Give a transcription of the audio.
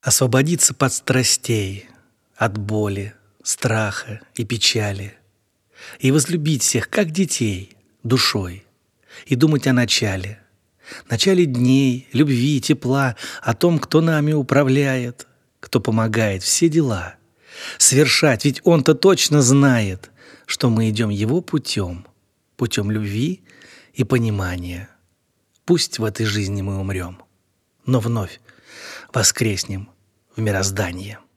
Освободиться под страстей, от боли, страха и печали, и возлюбить всех, как детей, душой, и думать о начале дней, любви, тепла, о том, кто нами управляет, кто помогает все дела совершать, ведь он-то точно знает, что мы идем его путем любви и понимания. Пусть в этой жизни мы умрем, но вновь воскреснем в мироздании.